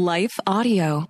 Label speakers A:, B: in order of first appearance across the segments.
A: Life Audio.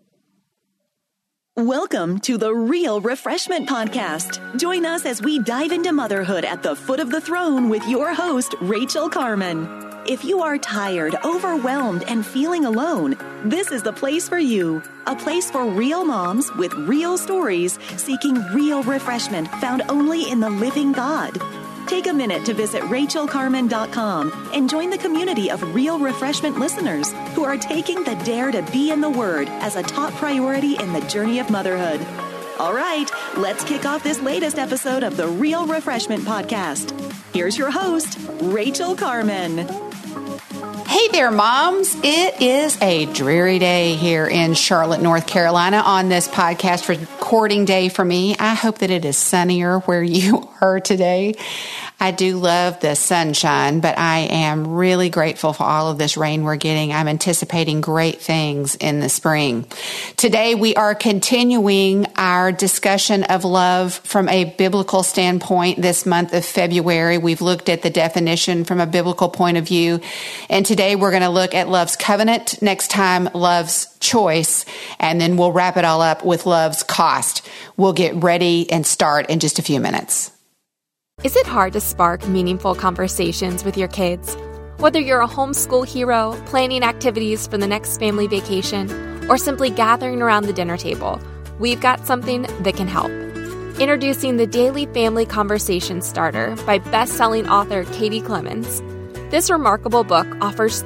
B: Welcome to the Real Refreshment Podcast. Join us as we dive into motherhood at the foot of the throne with your host, Rachel Carman. If you are tired, overwhelmed, and feeling alone, this is the place for you. A place for real moms with real stories seeking real refreshment found only in the living God. Take a minute to visit RachelCarman.com and join the community of Real Refreshment listeners who are taking the dare to be in the Word as a top priority in the journey of motherhood. All right, let's kick off this latest episode of the Real Refreshment Podcast. Here's your host, Rachel Carman.
C: Hey there, moms. It is a dreary day here in Charlotte, North Carolina on this podcast recording day for me. I hope that it is sunnier where you are today. I do love the sunshine, but I am really grateful for all of this rain we're getting. I'm anticipating great things in the spring. Today, we are continuing our discussion of love from a biblical standpoint this month of February. We've looked at the definition from a biblical point of view, and today we're going to look at love's covenant, next time love's choice, and then we'll wrap it all up with love's cost. We'll get ready and start in just a few minutes.
D: Is it hard to spark meaningful conversations with your kids? Whether you're a homeschool hero, planning activities for the next family vacation, or simply gathering around the dinner table, we've got something that can help. Introducing the Daily Family Conversation Starter by best-selling author Katie Clemens. This remarkable book offers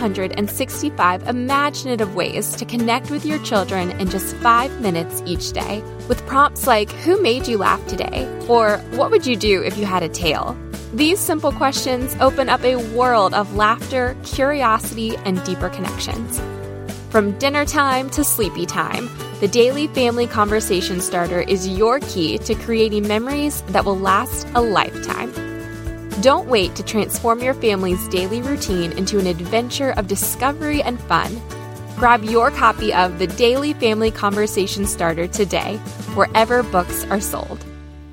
D: 365 imaginative ways to connect with your children in just 5 minutes each day, with prompts like, who made you laugh today? Or what would you do if you had a tail? These simple questions open up a world of laughter, curiosity, and deeper connections. From dinner time to sleepy time, the Daily Family Conversation Starter is your key to creating memories that will last a lifetime. Don't wait to transform your family's daily routine into an adventure of discovery and fun. Grab your copy of the Daily Family Conversation Starter today, wherever books are sold.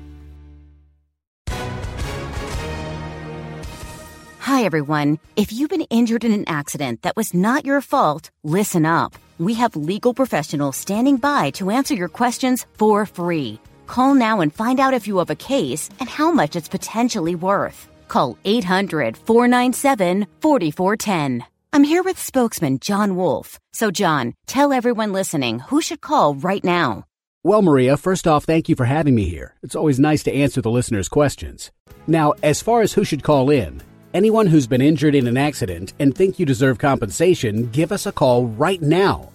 E: Hi, everyone. If you've been injured in an accident that was not your fault, listen up. We have legal professionals standing by to answer your questions for free. Call now and find out if you have a case and how much it's potentially worth. Call 800-497-4410. I'm here with spokesman John Wolf. So, John, tell everyone listening who should call right now.
F: Well, Maria, first off, thank you for having me here. It's always nice to answer the listeners' questions. Now, as far as who should call in, anyone who's been injured in an accident and think you deserve compensation, give us a call right now.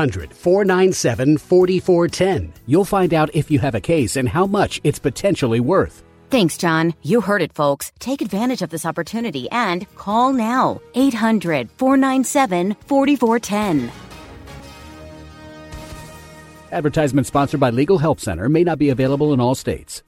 F: 800-497-4410. You'll find out if you have a case and how much it's potentially worth.
E: Thanks, John. You heard it, folks. Take advantage of this opportunity and call now. 800-497-4410.
F: Advertisement sponsored by Legal Help Center. May not be available in all states.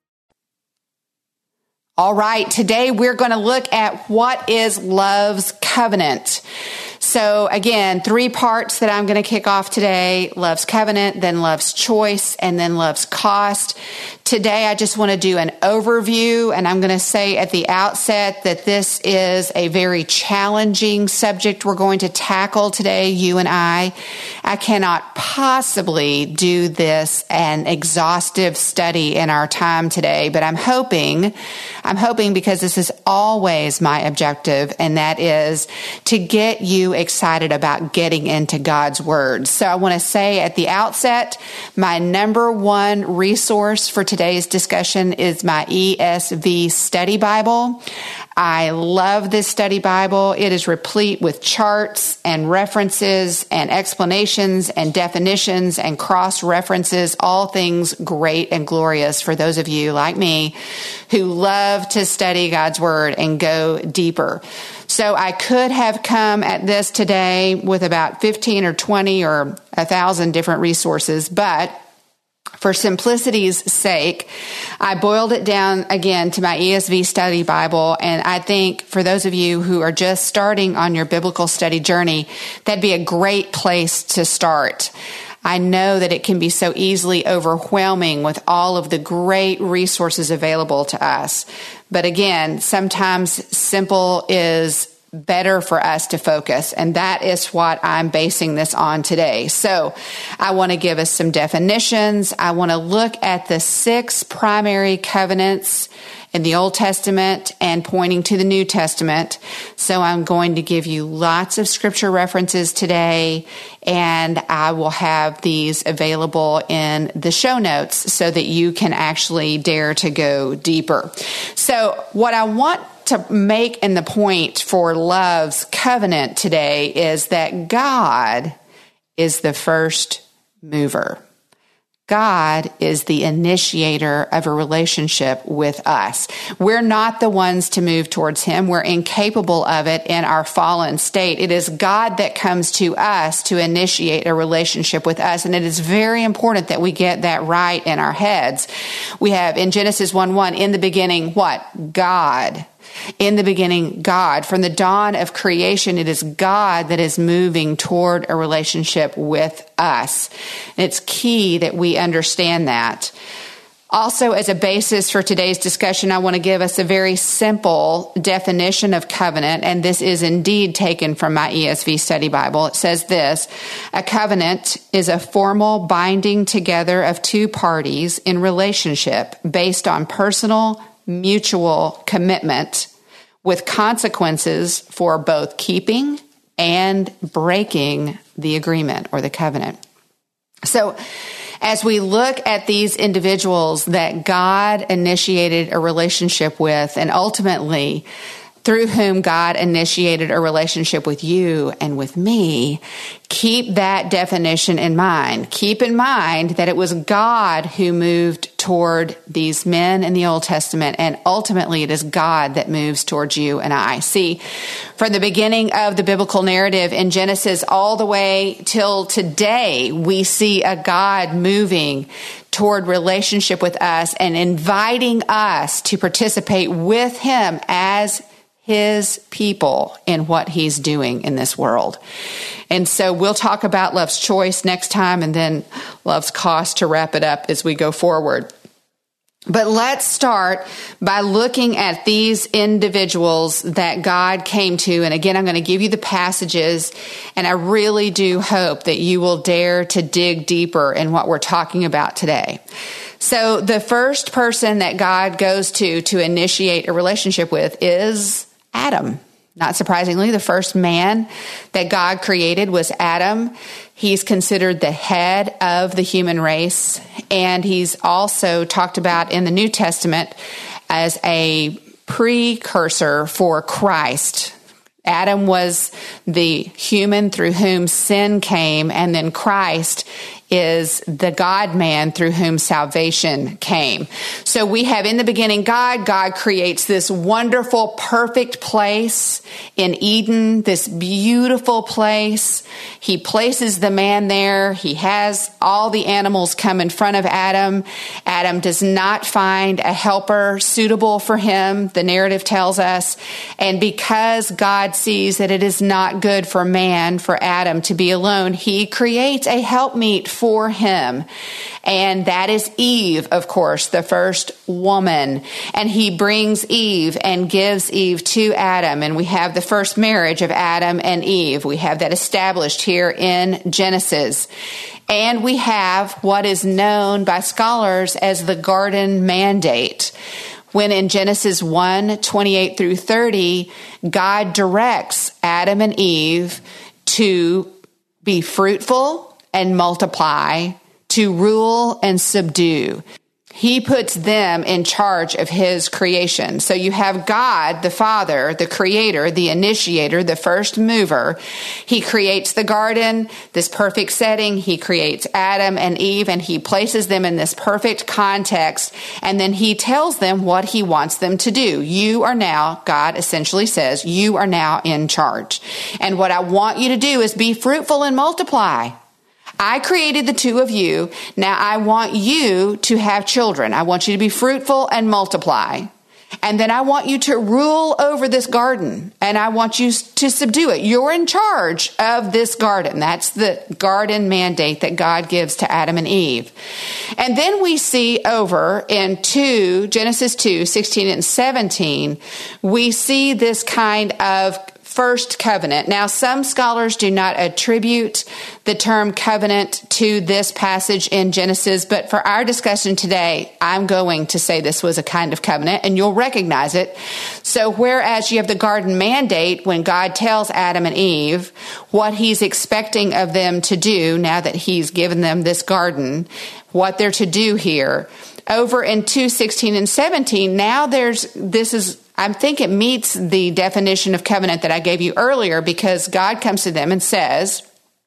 C: All right, today we're going to look at what is love's covenant. So again, 3 parts that I'm going to kick off today: love's covenant, then love's choice, and then love's cost. Today, I just want to do an overview, and I'm going to say at the outset that this is a very challenging subject we're going to tackle today, you and I. I cannot possibly do this an exhaustive study in our time today, but I'm hoping because this is always my objective, and that is to get you excited about getting into God's Word. So I want to say at the outset, my number one resource for today's discussion is my ESV Study Bible. I love this study Bible. It is replete with charts and references and explanations and definitions and cross-references, all things great and glorious for those of you like me who love to study God's Word and go deeper. So I could have come at this today with about 15 or 20 or 1,000 different resources, but for simplicity's sake, I boiled it down again to my ESV Study Bible, and I think for those of you who are just starting on your biblical study journey, that'd be a great place to start. I know that it can be so easily overwhelming with all of the great resources available to us. But again, sometimes simple is better for us to focus. And that is what I'm basing this on today. So I want to give us some definitions. I want to look at the 6 primary covenants in the Old Testament and pointing to the New Testament. So I'm going to give you lots of scripture references today, and I will have these available in the show notes so that you can actually dare to go deeper. So what I want to make in the point for Love's Covenant today is that God is the first mover. God is the initiator of a relationship with us. We're not the ones to move towards Him. We're incapable of it in our fallen state. It is God that comes to us to initiate a relationship with us. And it is very important that we get that right in our heads. We have in Genesis 1:1, in the beginning, what? God. In the beginning, God. From the dawn of creation, it is God that is moving toward a relationship with us. And it's key that we understand that. Also, as a basis for today's discussion, I want to give us a very simple definition of covenant, and this is indeed taken from my ESV study Bible. It says this: a covenant is a formal binding together of two parties in relationship based on personal, mutual commitment with consequences for both keeping and breaking the agreement or the covenant. So as we look at these individuals that God initiated a relationship with, and ultimately through whom God initiated a relationship with you and with me, keep that definition in mind. Keep in mind that it was God who moved toward these men in the Old Testament, and ultimately it is God that moves towards you and I. See, from the beginning of the biblical narrative in Genesis all the way till today, we see a God moving toward relationship with us and inviting us to participate with Him as His people in what He's doing in this world. And so we'll talk about love's choice next time, and then love's cost to wrap it up as we go forward. But let's start by looking at these individuals that God came to. And again, I'm going to give you the passages, and I really do hope that you will dare to dig deeper in what we're talking about today. So the first person that God goes to initiate a relationship with is Adam. Not surprisingly, the first man that God created was Adam. He's considered the head of the human race, and he's also talked about in the New Testament as a precursor for Christ. Adam was the human through whom sin came, and then Christ is the God-man through whom salvation came. So we have in the beginning God. God creates this wonderful, perfect place in Eden, this beautiful place. He places the man there. He has all the animals come in front of Adam. Adam does not find a helper suitable for him, the narrative tells us. And because God sees that it is not good for man, for Adam to be alone, He creates a helpmeet for him. And that is Eve, of course, the first woman. And He brings Eve and gives Eve to Adam. And we have the first marriage of Adam and Eve. We have that established here in Genesis. And we have what is known by scholars as the garden mandate. When in Genesis 1:28 through 30, God directs Adam and Eve to be fruitful and multiply, to rule and subdue. He puts them in charge of His creation. So you have God, the Father, the Creator, the initiator, the first mover. He creates the garden, this perfect setting. He creates Adam and Eve, and He places them in this perfect context. And then He tells them what He wants them to do. You are now, God essentially says, you are now in charge. And what I want you to do is be fruitful and multiply. I created the two of you. Now I want you to have children. I want you to be fruitful and multiply. And then I want you to rule over this garden, and I want you to subdue it. You're in charge of this garden. That's the garden mandate that God gives to Adam and Eve. And then we see over in Genesis 2:16 and 17, we see this kind of first covenant. Now, some scholars do not attribute the term covenant to this passage in Genesis, but for our discussion today, I'm going to say this was a kind of covenant, and you'll recognize it. So whereas you have the garden mandate when God tells Adam and Eve what he's expecting of them to do now that he's given them this garden, what they're to do here, over in 2:16 and 17, now I think it meets the definition of covenant that I gave you earlier, because God comes to them and says,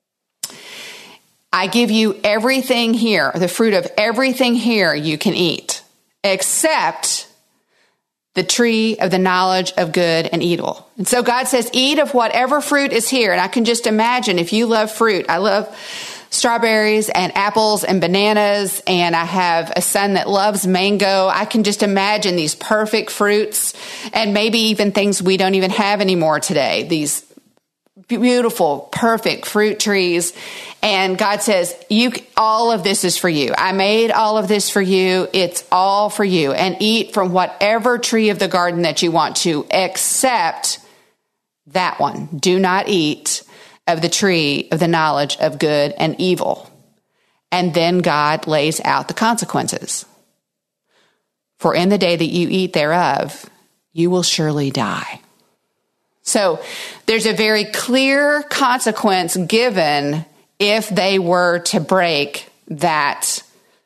C: I give you everything here, the fruit of everything here you can eat, except the tree of the knowledge of good and evil. And so God says, eat of whatever fruit is here. And I can just imagine, if you love fruit, I love strawberries and apples and bananas, and I have a son that loves mango. I can just imagine these perfect fruits, and maybe even things we don't even have anymore today, these beautiful, perfect fruit trees. And God says, all of this is for you. I made all of this for you. It's all for you. And eat from whatever tree of the garden that you want to, except that one. Do not eat of the tree of the knowledge of good and evil. And then God lays out the consequences. For in the day that you eat thereof, you will surely die. So there's a very clear consequence given if they were to break that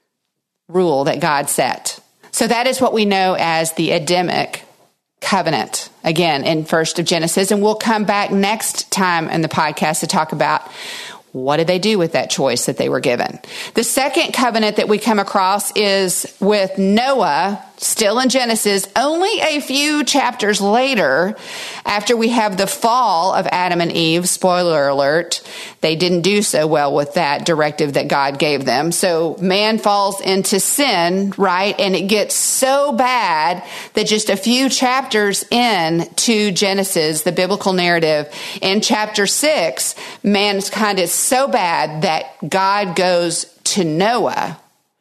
C: rule that God set. So that is what we know as the Adamic covenant, again, in 1st of Genesis. And we'll come back next time in the podcast to talk about what did they do with that choice that they were given. The second covenant that we come across is with Noah, still in Genesis, only a few chapters later, after we have the fall of Adam and Eve. Spoiler alert, they didn't do so well with that directive that God gave them. So man falls into sin, right? And it gets so bad that just a few chapters in to Genesis, the biblical narrative, in chapter 6, man's kind of so bad that God goes to Noah.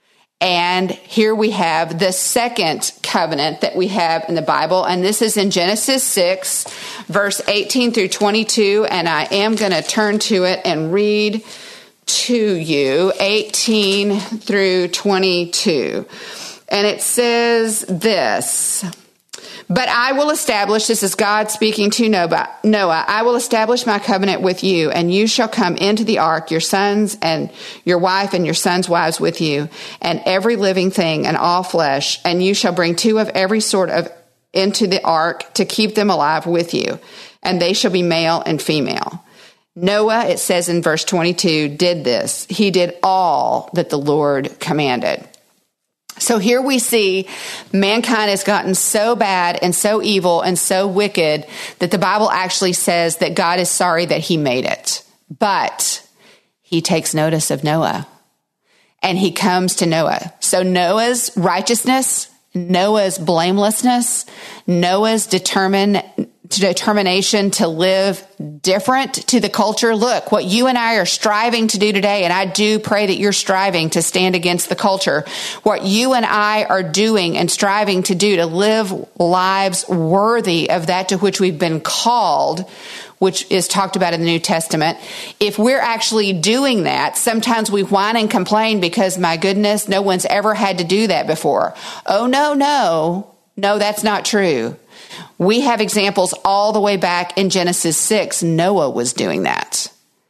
C: And here we have the second covenant that we have in the Bible. And this is in Genesis 6, verse 18 through 22. And I am going to turn to it and read to you 18 through 22. And it says this: but I will establish, this is God speaking to Noah, I will establish my covenant with you, and you shall come into the ark, your sons and your wife and your sons' wives with you, and every living thing and all flesh, and you shall bring 2 of every sort of into the ark to keep them alive with you, and they shall be male and female. Noah, it says in verse 22, did this. He did all that the Lord commanded. So here we see mankind has gotten so bad and so evil and so wicked that the Bible actually says that God is sorry that he made it. But he takes notice of Noah, and he comes to Noah. So Noah's righteousness, Noah's blamelessness, Noah's determination to live different to the culture. Look, what you and I are striving to do today, and I do pray that you're striving to stand against the culture, what you and I are doing and striving to do to live lives worthy of that to which we've been called, which is talked about in the New Testament. If we're actually doing that, sometimes we whine and complain because, my goodness, no one's ever had to do that before. Oh, no, that's not true. We have examples all the way back in Genesis 6. Noah was doing that.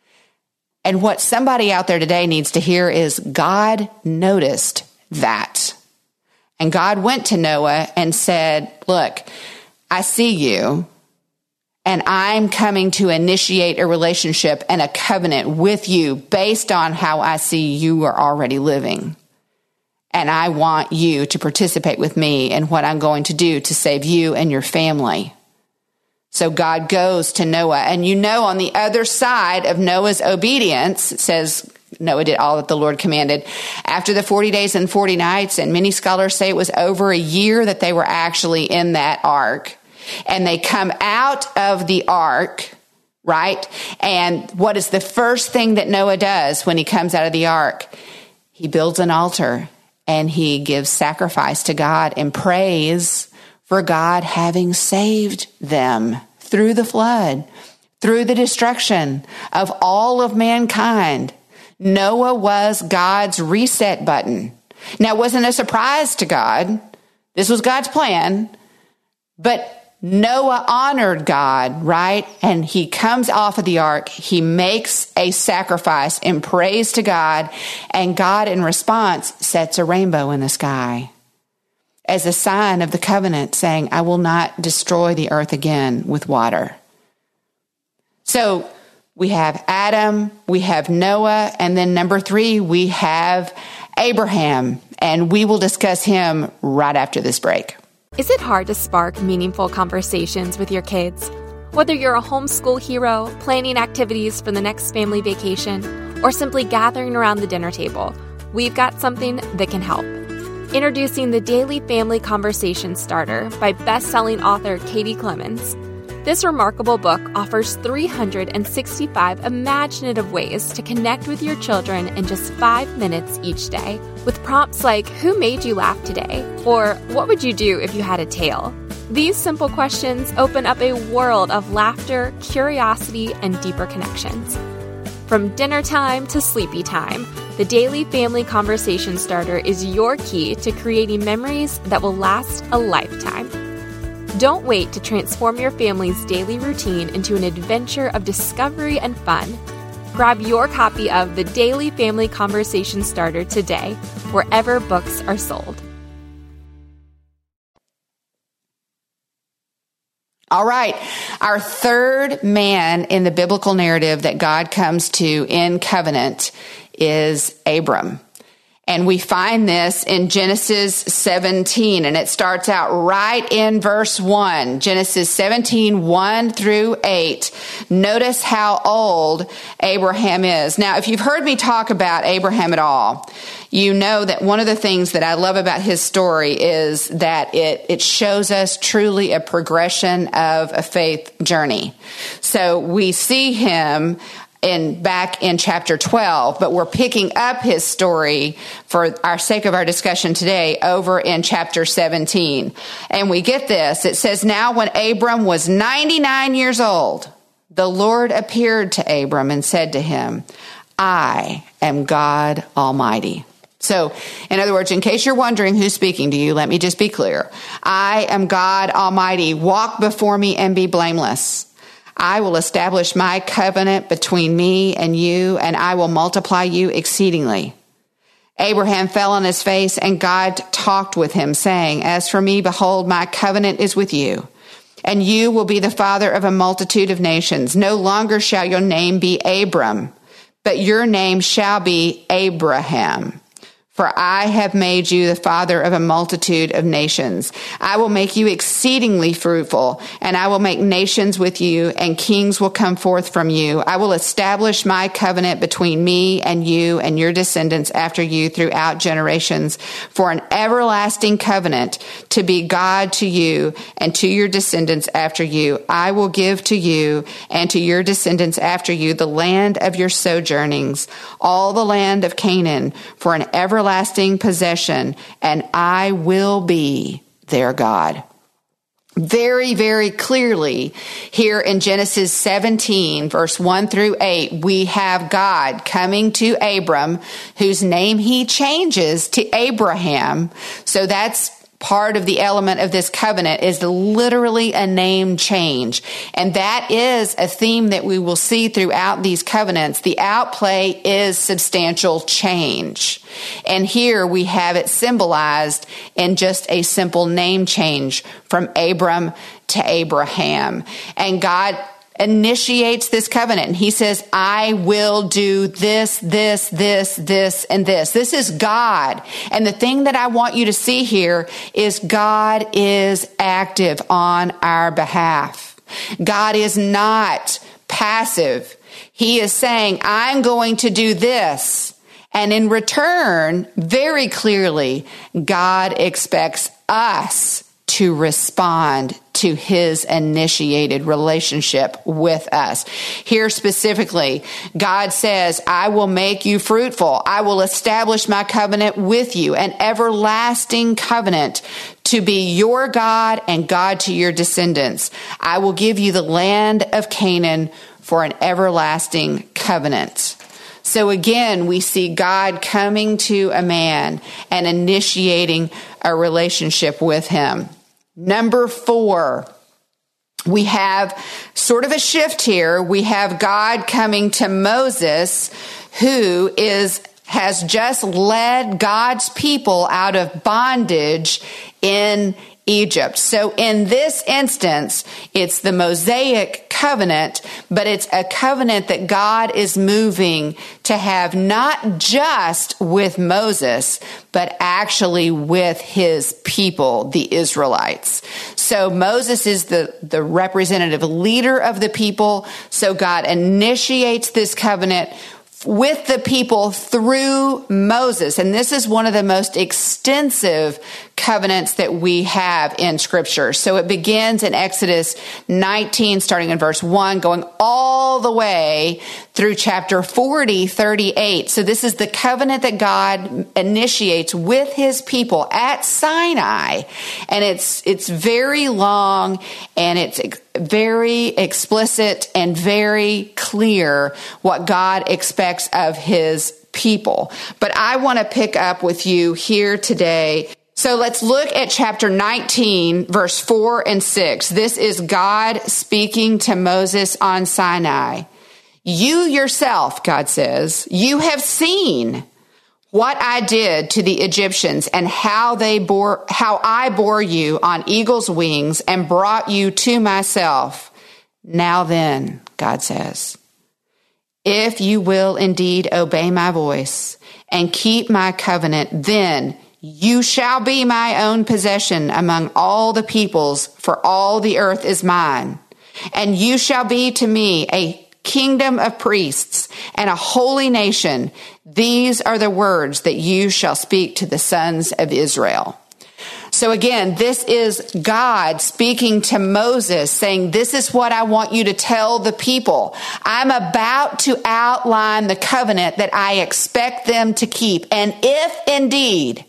C: And what somebody out there today needs to hear is God noticed that. And God went to Noah and said, look, I see you, and I'm coming to initiate a relationship and a covenant with you based on how I see you are already living. And I want you to participate with me in what I'm going to do to save you and your family. So God goes to Noah. And you know, on the other side of Noah's obedience, it says Noah did all that the Lord commanded. After the 40 days and 40 nights, and many scholars say it was over a year that they were actually in that ark. And they come out of the ark, right? And what is the first thing that Noah does when he comes out of the ark? He builds an altar. And he gives sacrifice to God and praise for God having saved them through the flood, through the destruction of all of mankind, Noah was God's reset button. Now, it wasn't a surprise to God. This was God's plan, but Noah honored God, right? And he comes off of the ark. He makes a sacrifice in praise to God, and God, in response, sets a rainbow in the sky as a sign of the covenant, saying, I will not destroy the earth again with water. So we have Adam, we have Noah, and then number 3, we have Abraham, and we will discuss him right after this break.
D: Is it hard to spark meaningful conversations with your kids? Whether you're a homeschool hero, planning activities for the next family vacation, or simply gathering around the dinner table, we've got something that can help. Introducing the Daily Family Conversation Starter by best-selling author Katie Clemens. This remarkable book offers 365 imaginative ways to connect with your children in just 5 minutes each day, with prompts like, who made you laugh today? Or what would you do if you had a tail? These simple questions open up a world of laughter, curiosity, and deeper connections. From dinner time to sleepy time, the Daily Family Conversation Starter is your key to creating memories that will last a lifetime. Don't wait to transform your family's daily routine into an adventure of discovery and fun. Grab your copy of the Daily Family Conversation Starter today, wherever books are sold.
C: All right, our third man in the biblical narrative that God comes to in covenant is Abram. And we find this in Genesis 17, and it starts out right in verse 1. Genesis 17, 1 through 8. Notice how old Abraham is. Now, if you've heard me talk about Abraham at all, you know that one of the things that I love about his story is that it shows us truly a progression of a faith journey. So we see him back in chapter 12, but we're picking up his story for our sake of our discussion today over in chapter 17. And we get this. It says, now when Abram was 99 years old, the Lord appeared to Abram and said to him, I am God Almighty. So, in other words, in case you're wondering who's speaking to you, let me just be clear. I am God Almighty. Walk before me and be blameless. I will establish my covenant between me and you, and I will multiply you exceedingly. Abraham fell on his face, and God talked with him, saying, as for me, behold, my covenant is with you, and you will be the father of a multitude of nations. No longer shall your name be Abram, but your name shall be Abraham. For I have made you the father of a multitude of nations. I will make you exceedingly fruitful, and I will make nations with you, and kings will come forth from you. I will establish my covenant between me and you and your descendants after you throughout generations, for an everlasting covenant to be God to you and to your descendants after you. I will give to you and to your descendants after you the land of your sojournings, all the land of Canaan, for an everlasting possession, and I will be their God. Very, very clearly here in Genesis 17, verse 1 through 8, we have God coming to Abram, whose name he changes to Abraham. So that's part of the element of this covenant, is literally a name change. And that is a theme that we will see throughout these covenants. The outplay is substantial change. And here we have it symbolized in just a simple name change from Abram to Abraham. And God initiates this covenant, and he says, I will do this, this, this, this, and this. This is God. And the thing that I want you to see here is God is active on our behalf. God is not passive. He is saying, I'm going to do this. And in return, very clearly, God expects us to respond to his initiated relationship with us. Here specifically, God says, I will make you fruitful. I will establish my covenant with you, an everlasting covenant to be your God and God to your descendants. I will give you the land of Canaan for an everlasting covenant. So again, we see God coming to a man and initiating a relationship with him. Number 4, we have sort of a shift here. We have God coming to Moses, who has just led God's people out of bondage in Egypt. So in this instance, it's the Mosaic covenant, but it's a covenant that God is moving to have not just with Moses, but actually with his people, the Israelites. So Moses is the representative leader of the people. So God initiates this covenant with the people through Moses. And this is one of the most extensive covenants that we have in Scripture. So it begins in Exodus 19, starting in verse 1, going all the way through chapter 40, 38. So this is the covenant that God initiates with his people at Sinai. And it's very long, and it's very explicit and very clear what God expects of his people. But I want to pick up with you here today. So let's look at chapter 19, verse 4 and 6. This is God speaking to Moses on Sinai. You yourself, God says, you have seen what I did to the Egyptians and how I bore you on eagle's wings and brought you to myself. Now then, God says, if you will indeed obey my voice and keep my covenant, then you shall be my own possession among all the peoples, for all the earth is mine. And you shall be to me a kingdom of priests and a holy nation. These are the words that you shall speak to the sons of Israel. So again, this is God speaking to Moses, saying, this is what I want you to tell the people. I'm about to outline the covenant that I expect them to keep. And if indeed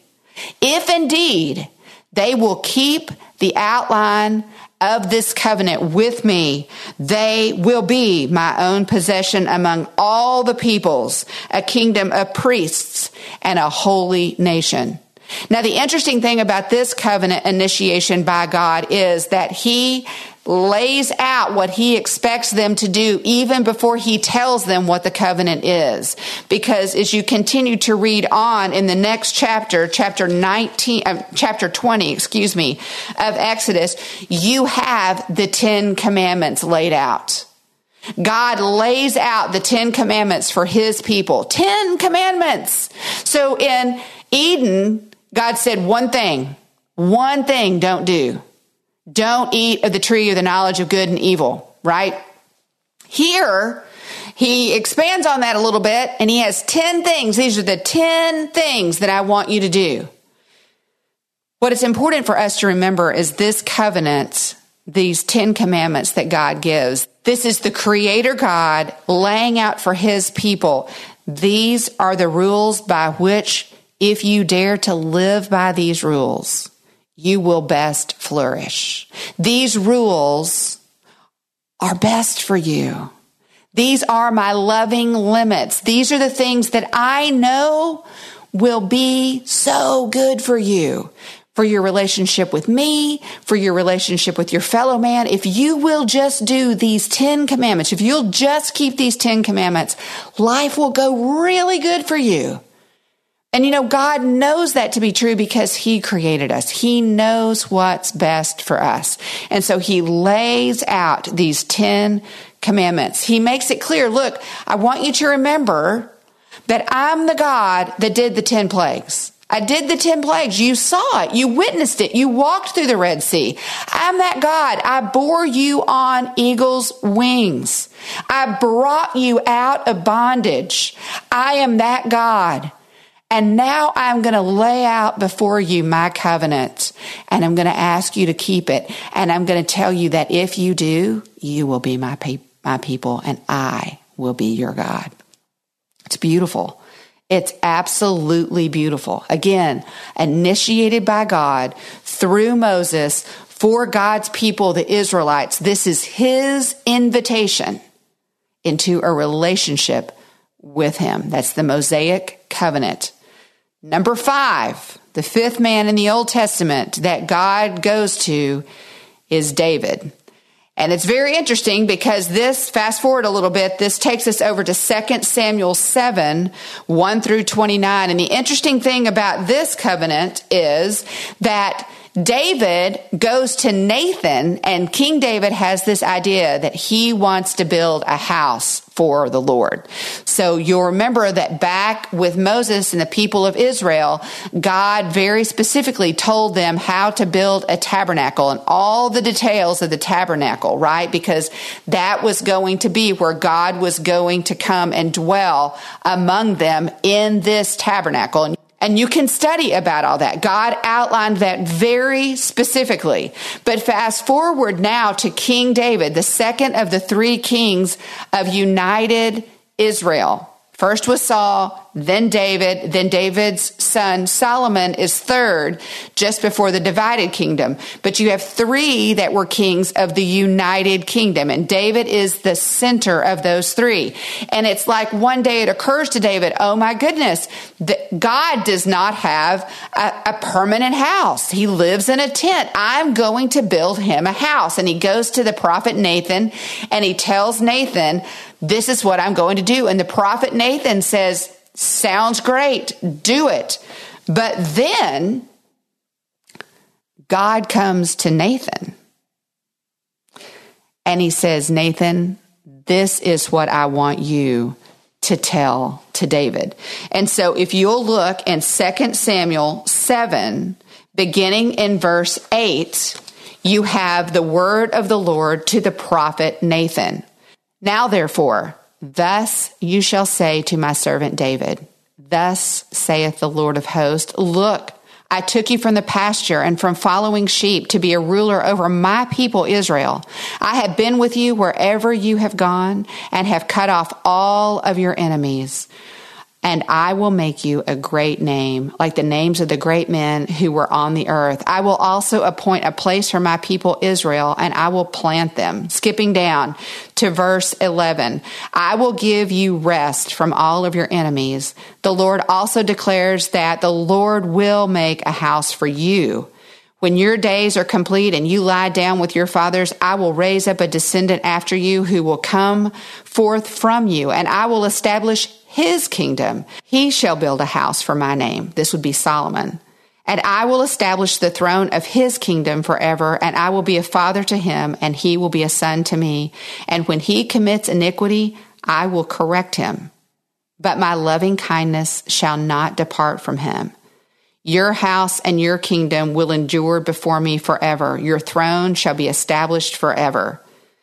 C: they will keep the outline of this covenant with me, they will be my own possession among all the peoples, a kingdom of priests and a holy nation. Now, the interesting thing about this covenant initiation by God is that he lays out what he expects them to do even before he tells them what the covenant is. Because as you continue to read on in the next chapter, chapter 20, of Exodus, you have the 10 commandments laid out. God lays out the 10 commandments for his people. 10 commandments. So in Eden, God said one thing don't do. Don't eat of the tree of the knowledge of good and evil, right? Here, he expands on that a little bit, and he has 10 things. These are the 10 things that I want you to do. What is important for us to remember is this covenant, these 10 commandments that God gives. This is the Creator God laying out for his people. These are the rules by which, if you dare to live by these rules, you will best flourish. These rules are best for you. These are my loving limits. These are the things that I know will be so good for you, for your relationship with me, for your relationship with your fellow man. If you will just do these 10 commandments, if you'll just keep these 10 commandments, life will go really good for you. And God knows that to be true because he created us. He knows what's best for us. And so he lays out these 10 commandments. He makes it clear, look, I want you to remember that I'm the God that did the 10 plagues. I did the 10 plagues. You saw it. You witnessed it. You walked through the Red Sea. I'm that God. I bore you on eagle's wings. I brought you out of bondage. I am that God. And now I'm going to lay out before you my covenant, and I'm going to ask you to keep it. And I'm going to tell you that if you do, you will be my people, and I will be your God. It's beautiful. It's absolutely beautiful. Again, initiated by God through Moses for God's people, the Israelites. This is his invitation into a relationship with him. That's the Mosaic covenant. Number 5, the 5th man in the Old Testament that God goes to is David. And it's very interesting because this, fast forward a little bit, this takes us over to 2 Samuel 7, 1 through 29. And the interesting thing about this covenant is that David goes to Nathan, and King David has this idea that he wants to build a house for the Lord. So you'll remember that back with Moses and the people of Israel, God very specifically told them how to build a tabernacle and all the details of the tabernacle, right? Because that was going to be where God was going to come and dwell among them in this tabernacle. And you can study about all that. God outlined that very specifically. But fast forward now to King David, the second of the 3 kings of united Israel. First was Saul, then David, then David's son Solomon is third, just before the divided kingdom. But you have 3 that were kings of the united kingdom, and David is the center of those 3. And it's like one day it occurs to David, oh my goodness, God does not have a permanent house. He lives in a tent. I'm going to build him a house. And he goes to the prophet Nathan, and he tells Nathan, this is what I'm going to do. And the prophet Nathan says, sounds great, do it. But then God comes to Nathan and he says, Nathan, this is what I want you to tell to David. And so if you'll look in 2 Samuel 7, beginning in verse 8, you have the word of the Lord to the prophet Nathan. Now, therefore, thus you shall say to my servant David, thus saith the Lord of hosts, look, I took you from the pasture and from following sheep to be a ruler over my people Israel. I have been with you wherever you have gone and have cut off all of your enemies. And I will make you a great name, like the names of the great men who were on the earth. I will also appoint a place for my people Israel, and I will plant them. Skipping down to verse 11. I will give you rest from all of your enemies. The Lord also declares that the Lord will make a house for you. When your days are complete and you lie down with your fathers, I will raise up a descendant after you who will come forth from you, and I will establish his kingdom. He shall build a house for my name. This would be Solomon. And I will establish the throne of his kingdom forever, and I will be a father to him, and he will be a son to me. And when he commits iniquity, I will correct him. But my loving kindness shall not depart from him. Your house and your kingdom will endure before me forever. Your throne shall be established forever.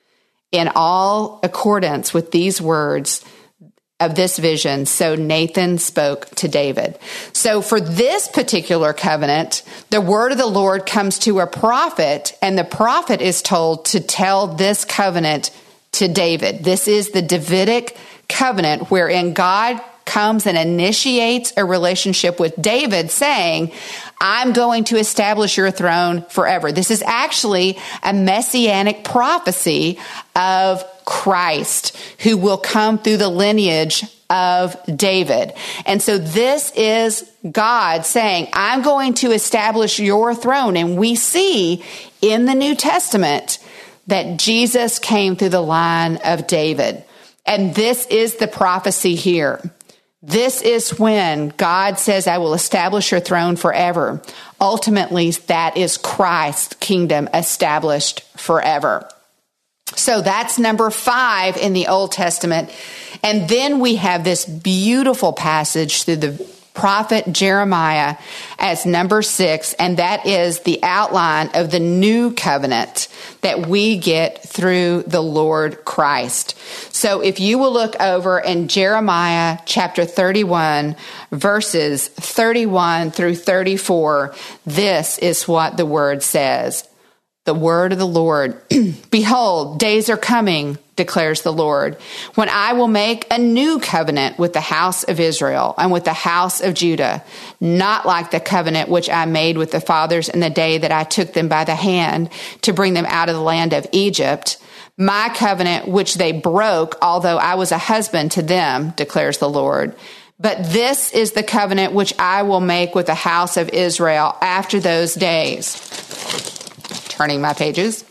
C: In all accordance with these words of this vision, so Nathan spoke to David. So for this particular covenant, the word of the Lord comes to a prophet, and the prophet is told to tell this covenant to David. This is the Davidic covenant wherein God comes and initiates a relationship with David saying, I'm going to establish your throne forever. This is actually a messianic prophecy of Christ who will come through the lineage of David. And so this is God saying, I'm going to establish your throne. And we see in the New Testament that Jesus came through the line of David. And this is the prophecy here. This is when God says, I will establish your throne forever. Ultimately, that is Christ's kingdom established forever. So that's number 5 in the Old Testament. And then we have this beautiful passage through the prophet Jeremiah as number 6, and that is the outline of the new covenant that we get through the Lord Christ. So if you will look over in Jeremiah chapter 31, verses 31 through 34, this is what the word says. The word of the Lord. Behold, days are coming, declares the Lord, when I will make a new covenant with the house of Israel and with the house of Judah, not like the covenant which I made with the fathers in the day that I took them by the hand to bring them out of the land of Egypt, my covenant which they broke, although I was a husband to them, declares the Lord. But this is the covenant which I will make with the house of Israel after those days. Turning my pages.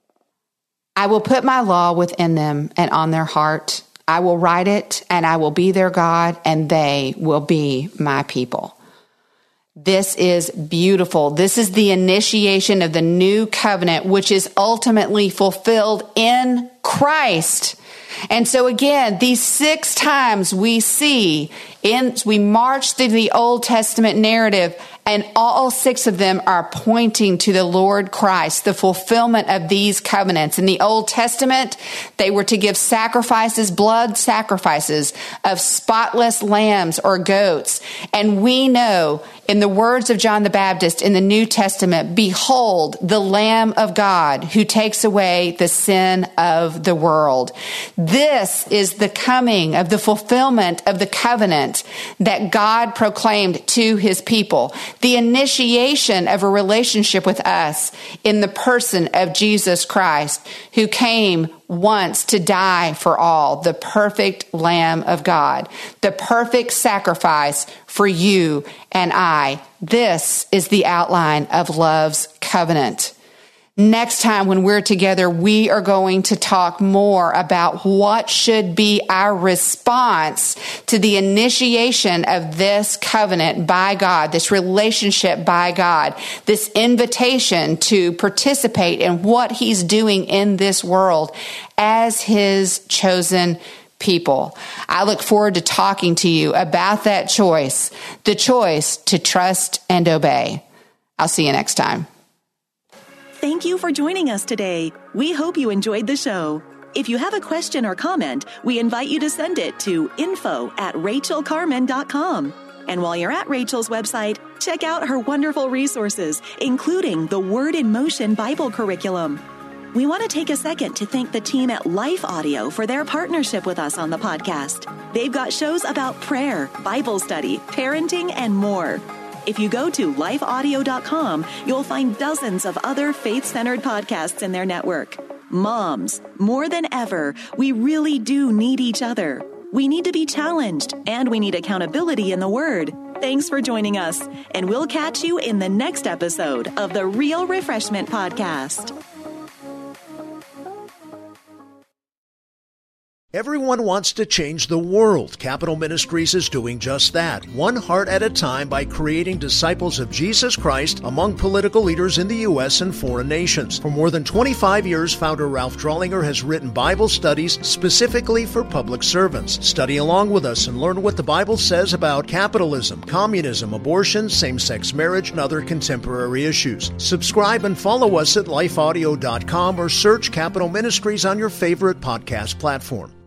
C: I will put my law within them and on their heart. I will write it, and I will be their God, and they will be my people. This is beautiful. This is the initiation of the new covenant, which is ultimately fulfilled in Christ. And so again, these 6 times we march through the Old Testament narrative, and all 6 of them are pointing to the Lord Christ, the fulfillment of these covenants. In the Old Testament, they were to give sacrifices, blood sacrifices of spotless lambs or goats. And we know, in the words of John the Baptist in the New Testament, behold, the Lamb of God who takes away the sin of the world. This is the coming of the fulfillment of the covenant that God proclaimed to his people. The initiation of a relationship with us in the person of Jesus Christ, who came once to die for all, the perfect Lamb of God, the perfect sacrifice for you and I. This is the outline of love's covenant. Next time when we're together, we are going to talk more about what should be our response to the initiation of this covenant by God, this relationship by God, this invitation to participate in what he's doing in this world as his chosen people. I look forward to talking to you about that choice, the choice to trust and obey. I'll see you next time.
B: Thank you for joining us today. We hope you enjoyed the show. If you have a question or comment, we invite you to send it to info@rachelcarman.com. And while you're at Rachel's website, check out her wonderful resources, including the Word in Motion Bible curriculum. We want to take a second to thank the team at Life Audio for their partnership with us on the podcast. They've got shows about prayer, Bible study, parenting, and more. If you go to lifeaudio.com, you'll find dozens of other faith-centered podcasts in their network. Moms, more than ever, we really do need each other. We need to be challenged, and we need accountability in the Word. Thanks for joining us, and we'll catch you in the next episode of the Real Refreshment Podcast.
A: Everyone wants to change the world. Capital Ministries is doing just that, one heart at a time, by creating disciples of Jesus Christ among political leaders in the U.S. and foreign nations. For more than 25 years, founder Ralph Drollinger has written Bible studies specifically for public servants. Study along with us and learn what the Bible says about capitalism, communism, abortion, same-sex marriage, and other contemporary issues. Subscribe and follow us at lifeaudio.com or search Capital Ministries on your favorite podcast platform.